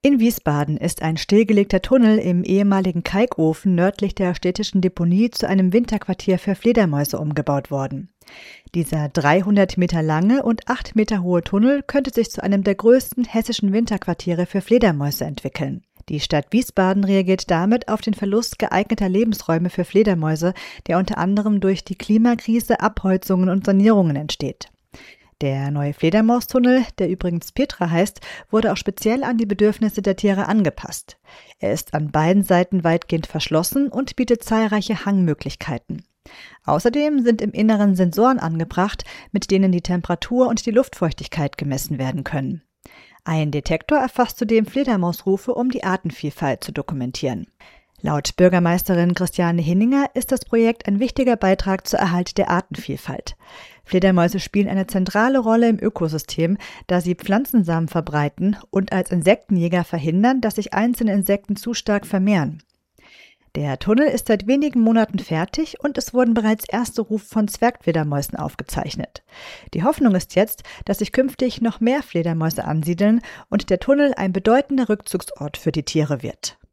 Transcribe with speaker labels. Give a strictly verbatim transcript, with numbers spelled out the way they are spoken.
Speaker 1: In Wiesbaden ist ein stillgelegter Tunnel im ehemaligen Kalkofen nördlich der städtischen Deponie zu einem Winterquartier für Fledermäuse umgebaut worden. Dieser dreihundert Meter lange und acht Meter hohe Tunnel könnte sich zu einem der größten hessischen Winterquartiere für Fledermäuse entwickeln. Die Stadt Wiesbaden reagiert damit auf den Verlust geeigneter Lebensräume für Fledermäuse, der unter anderem durch die Klimakrise, Abholzungen und Sanierungen entsteht. Der neue Fledermaustunnel, der übrigens Petra heißt, wurde auch speziell an die Bedürfnisse der Tiere angepasst. Er ist an beiden Seiten weitgehend verschlossen und bietet zahlreiche Hangmöglichkeiten. Außerdem sind im Inneren Sensoren angebracht, mit denen die Temperatur und die Luftfeuchtigkeit gemessen werden können. Ein Detektor erfasst zudem Fledermausrufe, um die Artenvielfalt zu dokumentieren. Laut Bürgermeisterin Christiane Hinninger ist das Projekt ein wichtiger Beitrag zur Erhalt der Artenvielfalt. Fledermäuse spielen eine zentrale Rolle im Ökosystem, da sie Pflanzensamen verbreiten und als Insektenjäger verhindern, dass sich einzelne Insekten zu stark vermehren. Der Tunnel ist seit wenigen Monaten fertig und es wurden bereits erste Rufe von Zwergfledermäusen aufgezeichnet. Die Hoffnung ist jetzt, dass sich künftig noch mehr Fledermäuse ansiedeln und der Tunnel ein bedeutender Rückzugsort für die Tiere wird.